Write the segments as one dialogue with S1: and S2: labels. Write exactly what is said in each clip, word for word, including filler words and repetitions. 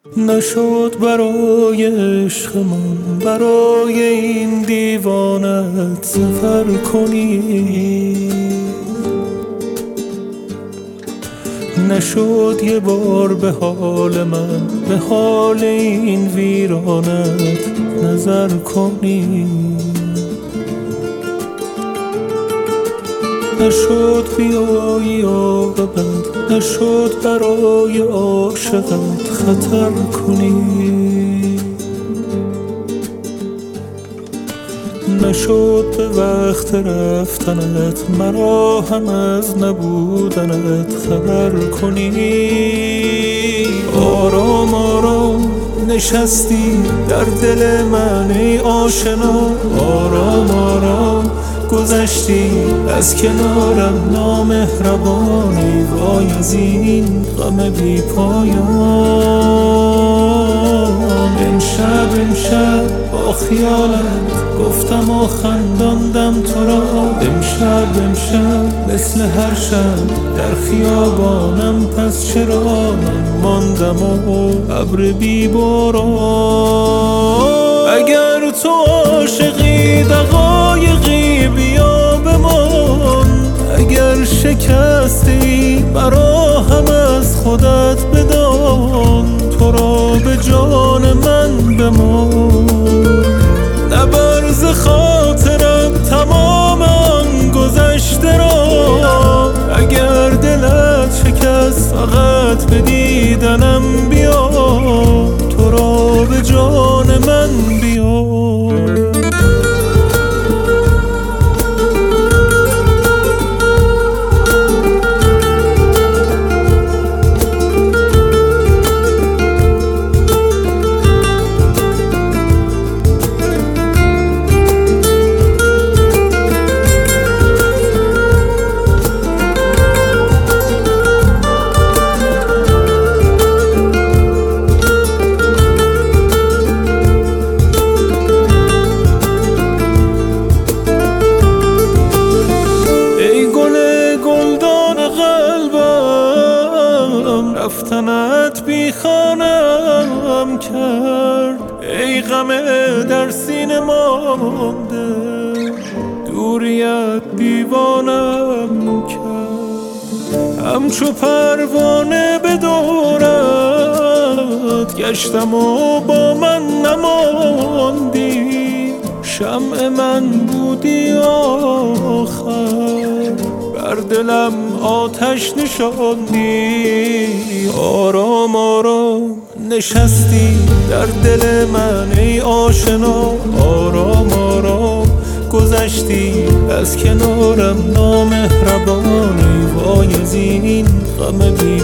S1: نشد برای عشقمون برای این دیوانت سفر کنی، نشد یه بار به حال من به حال این ویرانت نظر کنی، نشد بیایی عاقبت، نشد برای عاشقت خطر کنی، نشد به وقت رفتنت مرا هم از نبودنت خبر کنی. آرام آرام نشستی در دل من ای آشنا، آرام آرام گذشتی از کنارم نامهربانی، وای از این غم بی پایان. امشب امشب با خیالت گفتم و خنداندم تو را، امشب امشب مثل هر شب در خیابانم، پس چرا من ماندم و ابر بی باران. اگر تو عاشقی دقایقی بیا بمان، اگر شکستی مرا هم از خودت بدان، تو را به جان من بمان. نبرز خاطرم تمام آن گذشته را، اگر دلت شکست فقط به دیدنم بیا، تو را به جان من بیا. رفتنت بی خانم کرد، ای غم در سینه مانده، دوریت دیوانم کرد. همچو پروانه به دورت گشتم و با من نماندی، شمع من بودی آخر، بر دلم آتش نشاندی. آرام آرام نشستی در دل من ای آشنا، آرام آرام گذشتی از کنارم نامهربانی، وای از این غم بی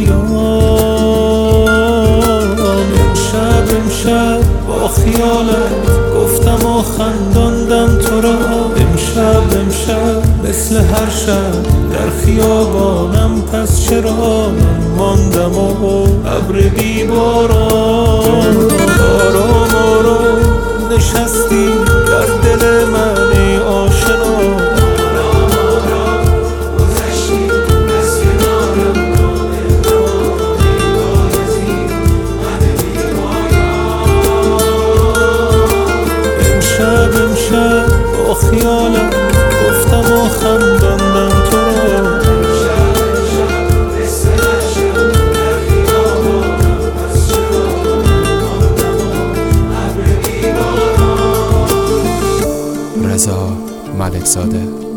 S1: پایان. امشب امشب با خیالت گفتم و خنداندم تو را، امشب امشب مثل هر شب در خیابانم، پس چرا من ماندم و ابر بی باران. آرام آرام نشستی در دل من ای آشنا، آرام آرام گذشتی از کنارم نامهربانی، وای از این غم بی پایان. امشب امشب با خیالت گفتم و خنداندم تو را، امشب امشب مثل هر شب در خیابانم، پس چرا من ماندم و ابر بی باران.
S2: رضا ملکزاده.